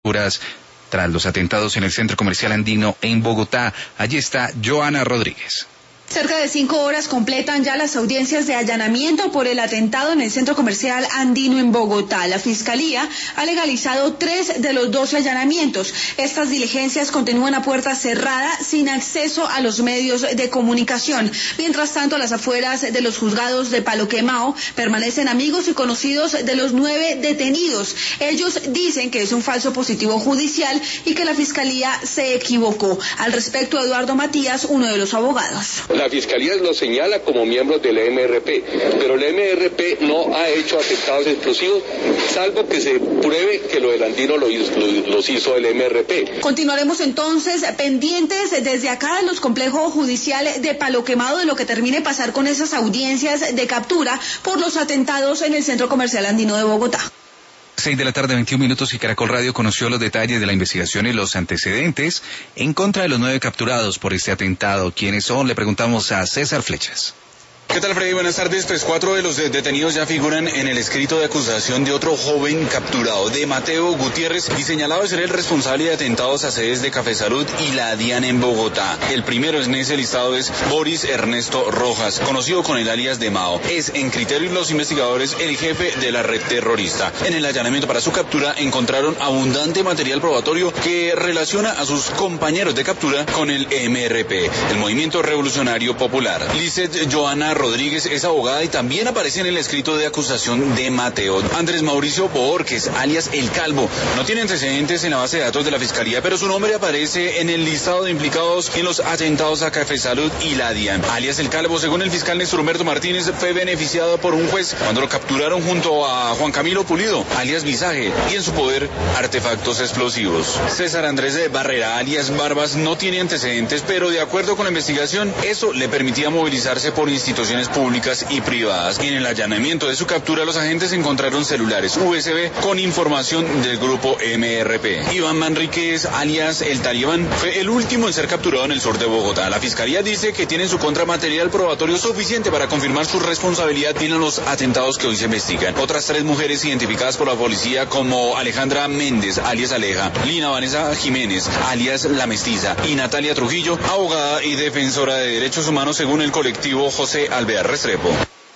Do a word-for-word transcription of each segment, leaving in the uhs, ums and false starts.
tras los atentados en el Centro Comercial Andino en Bogotá. Allí está Joana Rodríguez. Cerca de cinco horas completan ya las audiencias de allanamiento por el atentado en el Centro Comercial Andino en Bogotá. La Fiscalía ha legalizado tres de los doce allanamientos. Estas diligencias continúan a puerta cerrada, sin acceso a los medios de comunicación. Mientras tanto, a las afueras de los juzgados de Palo Quemao permanecen amigos y conocidos de los nueve detenidos. Ellos dicen que es un falso positivo judicial y que la Fiscalía se equivocó. Al respecto, Eduardo Matías, uno de los abogados. La Fiscalía los señala como miembros del M R P, pero el M R P no ha hecho atentados explosivos, salvo que se pruebe que lo del Andino lo hizo, lo, los hizo el M R P. Continuaremos entonces pendientes desde acá en los complejos judiciales de Palo Quemado de lo que termine pasar con esas audiencias de captura por los atentados en el Centro Comercial Andino de Bogotá. Seis de la tarde, veintiún minutos, y Caracol Radio conoció los detalles de la investigación y los antecedentes en contra de los nueve capturados por este atentado. ¿Quiénes son? Le preguntamos a César Flechas. ¿Qué tal, Freddy? Buenas tardes. Pues cuatro de los detenidos ya figuran en el escrito de acusación de otro joven capturado, de Mateo Gutiérrez, y señalado de ser el responsable de atentados a sedes de Café Salud y la DIAN en Bogotá. El primero en ese listado es Boris Ernesto Rojas, conocido con el alias de Mao. Es, en criterio de los investigadores, el jefe de la red terrorista. En el allanamiento para su captura encontraron abundante material probatorio que relaciona a sus compañeros de captura con el M R P, el Movimiento Revolucionario Popular. Lizeth Joana Rodríguez es abogada y también aparece en el escrito de acusación de Mateo. Andrés Mauricio Borges, alias El Calvo, no tiene antecedentes en la base de datos de la Fiscalía, pero su nombre aparece en el listado de implicados en los atentados a Café Salud y la DIAN. Alias El Calvo, según el fiscal Néstor Humberto Martínez, fue beneficiado por un juez cuando lo capturaron junto a Juan Camilo Pulido, alias Visaje, y en su poder artefactos explosivos. César Andrés de Barrera, alias Barbas, no tiene antecedentes, pero de acuerdo con la investigación, eso le permitía movilizarse por instituciones públicas y privadas. En el allanamiento de su captura, los agentes encontraron celulares U S B con información del grupo M R P. Iván Manríquez, alias El Talibán, fue el último en ser capturado en el sur de Bogotá. La Fiscalía dice que tiene en su contra material probatorio suficiente para confirmar su responsabilidad en los atentados que hoy se investigan. Otras tres mujeres identificadas por la policía como Alejandra Méndez, alias Aleja, Lina Vanessa Jiménez, alias La Mestiza, y Natalia Trujillo, abogada y defensora de derechos humanos según el colectivo José Alvear Restrepo.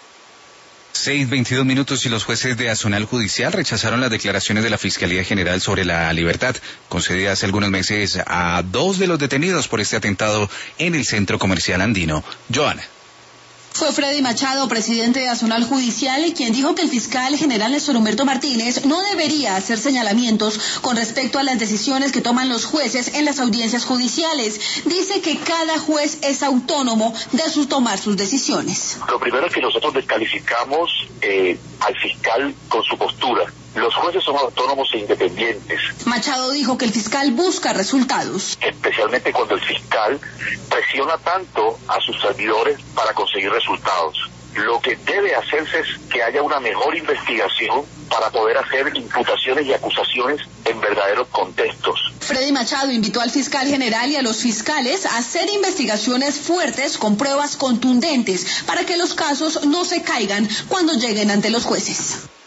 Seis, veintidós minutos, y los jueces de Azonal Judicial rechazaron las declaraciones de la Fiscalía General sobre la libertad concedida hace algunos meses a dos de los detenidos por este atentado en el Centro Comercial Andino. Joana. Fue Freddy Machado, presidente de Azonal Judicial, quien dijo que el fiscal general Néstor Humberto Martínez no debería hacer señalamientos con respecto a las decisiones que toman los jueces en las audiencias judiciales. Dice que cada juez es autónomo de sus, tomar sus decisiones. Lo primero es que nosotros descalificamos eh, al fiscal con su postura. Los jueces son autónomos e independientes. Machado dijo que el fiscal busca resultados. Especialmente cuando el fiscal presiona tanto a sus servidores para conseguir resultados. Lo que debe hacerse es que haya una mejor investigación para poder hacer imputaciones y acusaciones en verdaderos contextos. Freddy Machado invitó al fiscal general y a los fiscales a hacer investigaciones fuertes con pruebas contundentes para que los casos no se caigan cuando lleguen ante los jueces.